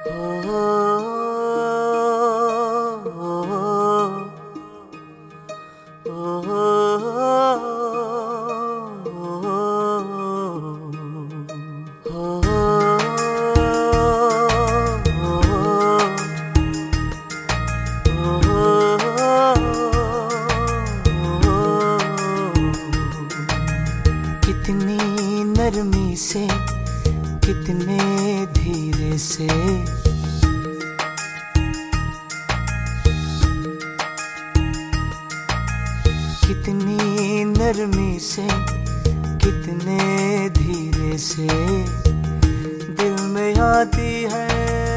कितनी नरमी से, कितने धीरे से, कितनी नरमी से, कितने धीरे से दिल में आती है,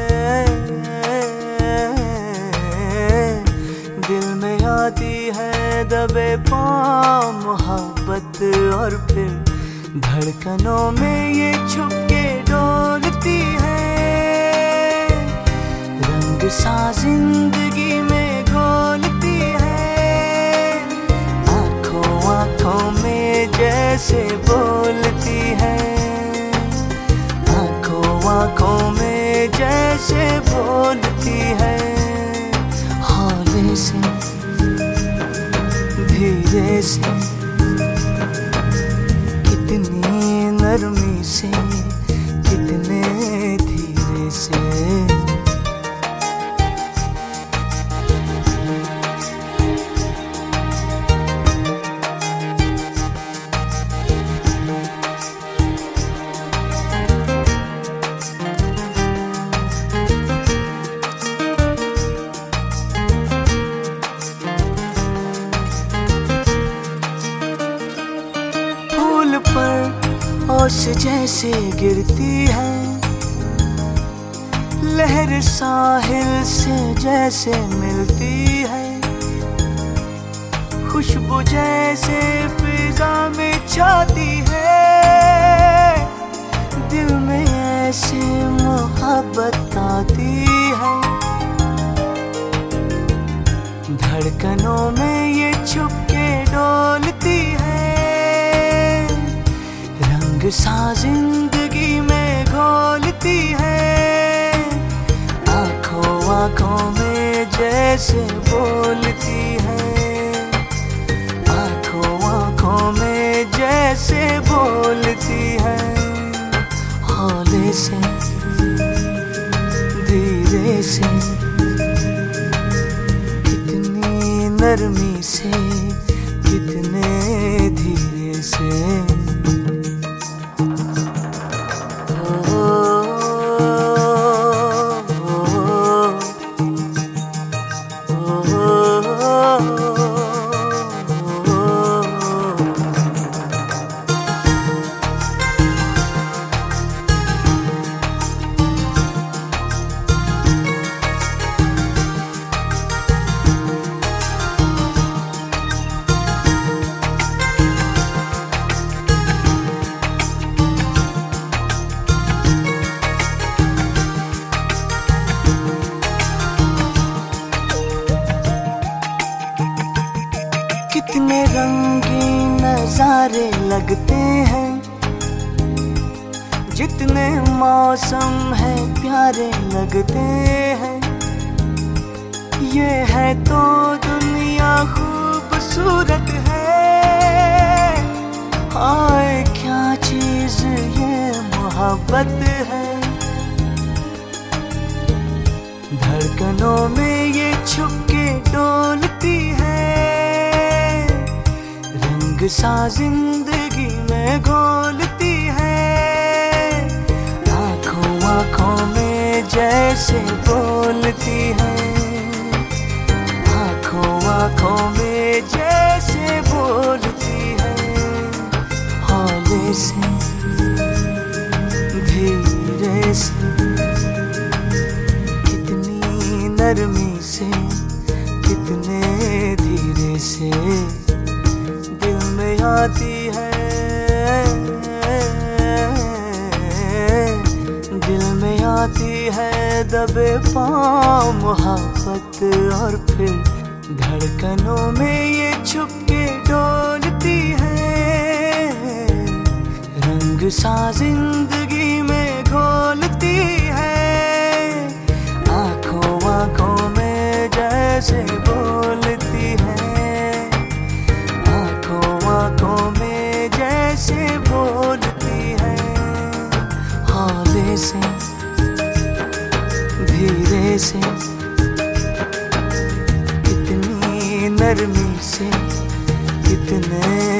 दिल में आती है दबे पाँव मोहब्बत। और फिर धड़कनों में ये छुप के डोलती है, रंग सा जिंदगी में घोलती है, आंखों आंखों में जैसे बोलती है, आंखों आंखों में जैसे बोलती है, हौले से धीरे से, कितनी नरमी से, कितने धीरे से। फूल पर ओस जैसे गिरती है, लहर साहिल से जैसे मिलती है, खुशबू जैसे फिजा में छाती है, दिल में ऐसे मोहब्बत आती है, धड़कनों में ये छुप के डोलती है, रंग सा जिंदगी में घोलती है, आंखों आंखों में जैसे बोलती है, आंखों आंखों में जैसे बोलती है, हौले से धीरे से, कितनी नरमी से, कितने धीरे से। कितने रंगीन नजारे लगते हैं, जितने मौसम है प्यारे लगते हैं, ये है तो दुनिया खूबसूरत है, हाय क्या चीज ये मोहब्बत है, धड़कनों में ये छुप के डोलती है, रंग सा जिंदगी में घोलती है, आंखों आंखों में जैसे बोलती है, आंखों आंखों में जैसे बोलती है, हौले से धीरे से, कितनी नरमी से, कितने धीरे से दिल में आती है, दिल में आती है दबे पाँव मोहब्बत। और फिर धड़कनों में ये छुप के डोलती है, रंग सा जिंदगी में घोलती है, जैसे बोलती है, आंखों आंखों में जैसे बोलती है। हौले से धीरे से, कितनी नरमी से, कितने